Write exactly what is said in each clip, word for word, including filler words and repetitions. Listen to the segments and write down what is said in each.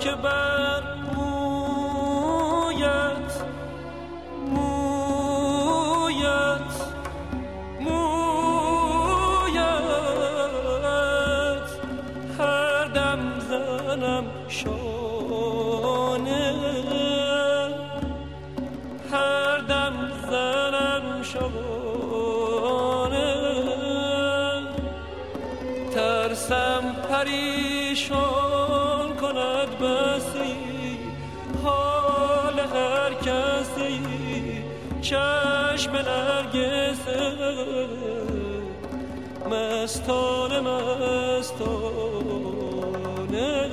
که بر مویت مویت مویت هر دم زنم شانه، هر دم زنم شانه، ترسم پریشان کند بسی حال هر کسی چشم نرگسه مستانه مستانه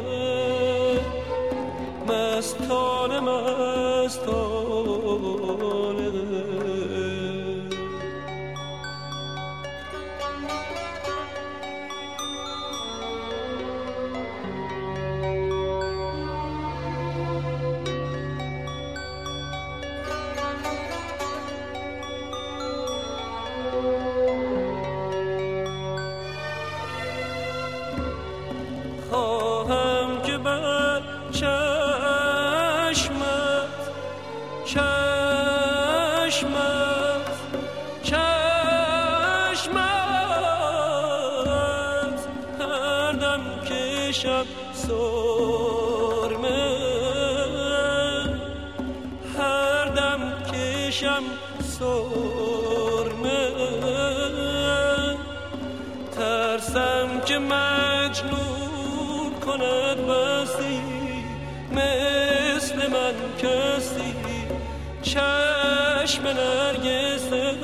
مستانه مستانه خواهم که بر چشمت چشمت چشمت هر دم کشم سرمه، هر دم کشم سرمه، ترسم که مجنون کند بسی مثل من کسی چشم نرگسه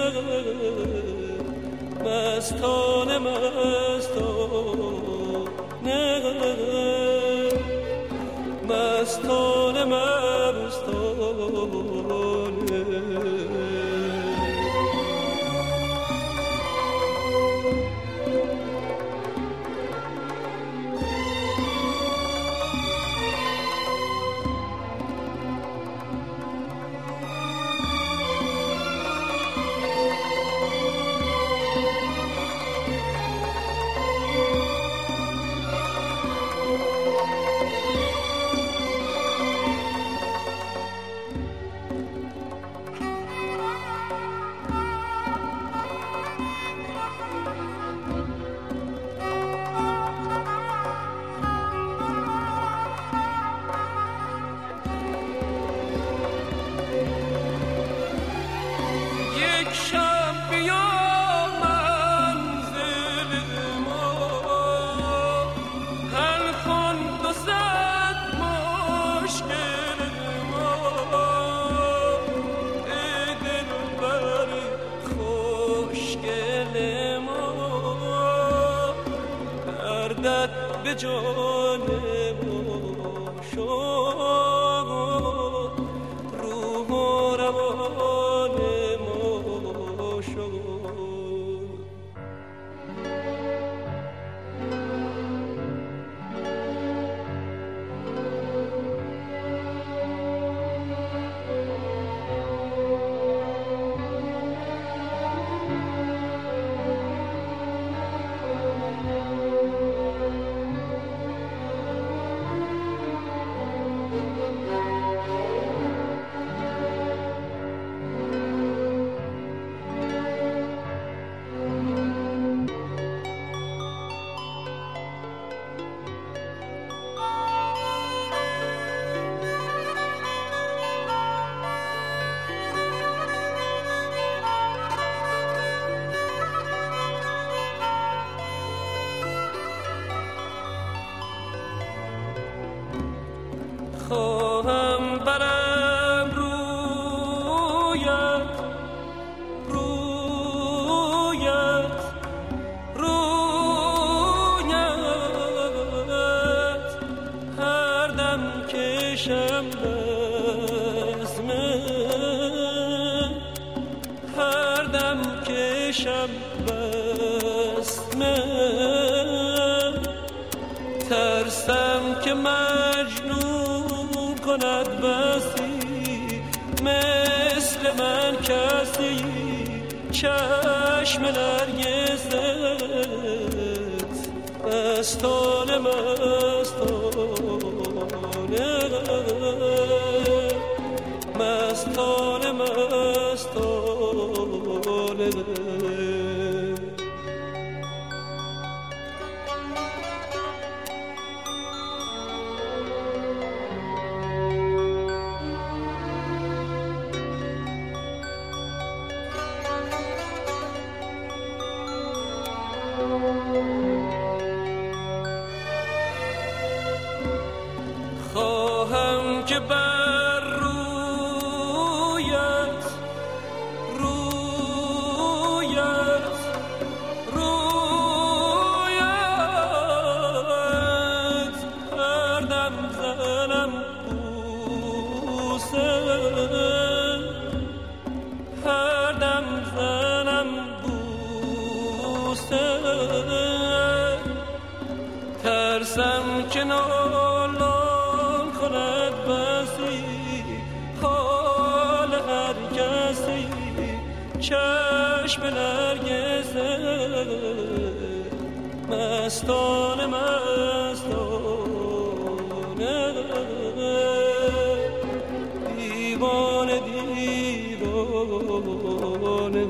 مستانه مستانه مستانه مستانه به جان ما شد روح و روان ما شد. خواهم برم رویت رویت رویت هر دم کشم بزمه هر دم کشم بزمه ترسم که مجنون کند بسی مثل من کسی چشم نرگست مستانه مستانه غصه ترسم که نالان کند بسی حال هر کسی چشم نرگسه مستانه مستانه دیوانه دیوانه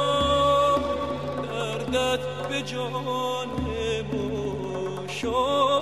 به جان ما شد